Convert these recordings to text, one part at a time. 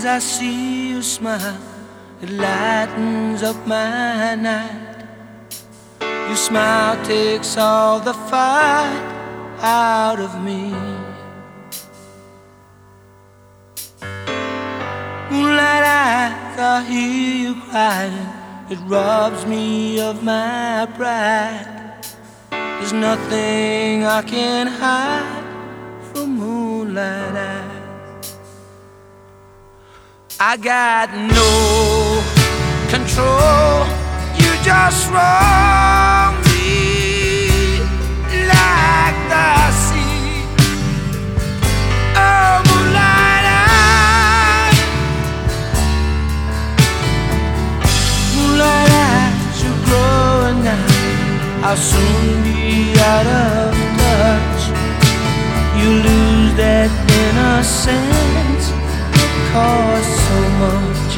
I see you smile, it lightens up my night. Your smile takes all the fight out of me. Moonlight eyes, I hear you crying, it robs me of my pride. There's nothing I can hide from moonlight eyes. I got no control, you just roll me like the sea. Oh, moonlight eyes, moonlight eyes, you're growing now. I'll soon be out of touch. You lose that innocence that costs so much.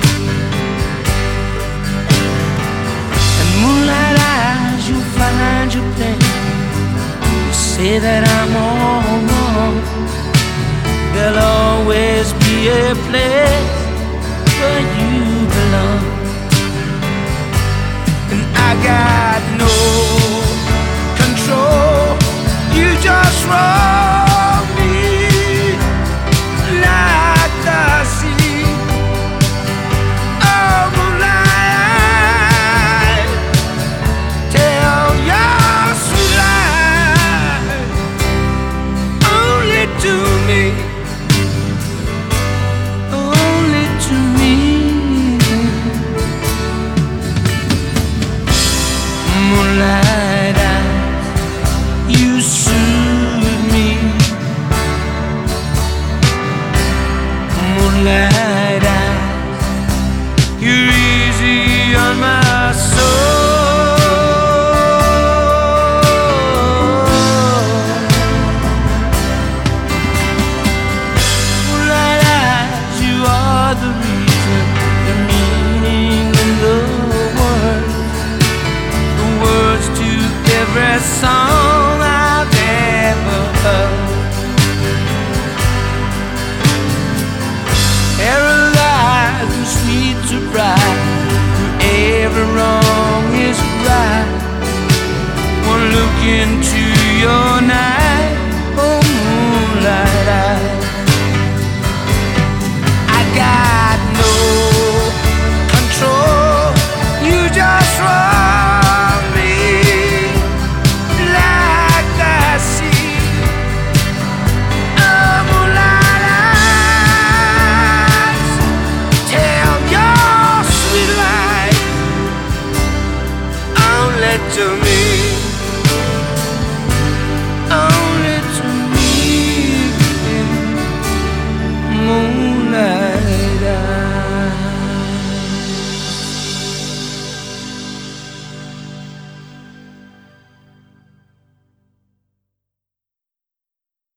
And moonlight eyes, you find your place. You say that I'm all wrong. There'll always be a place where you belong. And I got no control, you just roll me like the sea. Oh, moonlight, tell your sweet lie only to me, only to me. Moonlight eyes, you soothe me. Moonlight eyes, you're easy on my soul. Moonlight eyes, you are the reason, the meaning in the words, the words to every song I've ever heard. Paralyzed and sweet to bright, every wrong is right. One look into your